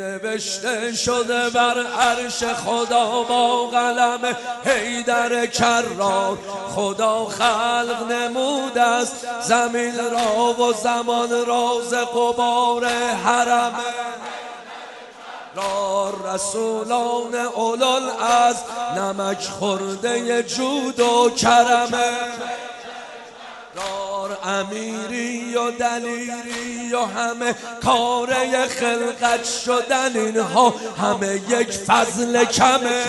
نوشته شده بر عرش خدا با قلم حیدر کرار. خدا خلق نمود است زمین را و زمان راز غبار حرم را. رسولان اولوالعزم نمک خورده جود و کرمه دار. امیری و دلیری و همه کاره خلقت شدن، اینها همه یک فضل کمه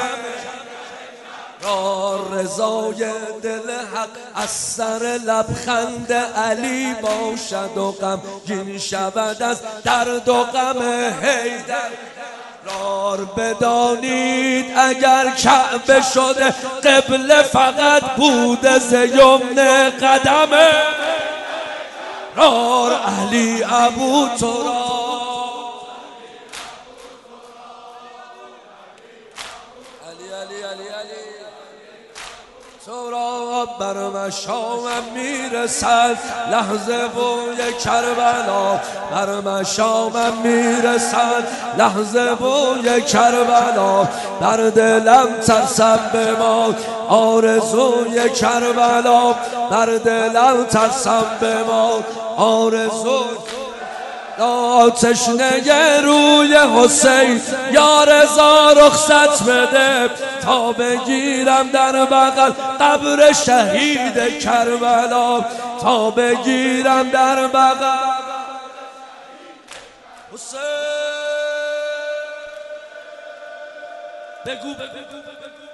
را. رضای دل حق از سر لبخند علی باشد و غمگین شود از درد و غم حیدر را. بدانید اگر کعبه شده قبله فقط بوده ز یمن قدمه را. علی ابو تراب سراب بر مشامم میرسد لحظه بوی کربلا. بر مشامم میرسد لحظه بوی کربلا. در دلم ترسم بماد آرزوی کربلا. در دلم ترسم بماد آرزوی تشنه روی حسین. یا رضا رخصت بده تا بگیرم در بغل قبر شهید کربلا. تا بگیرم در بغل حسین. بگو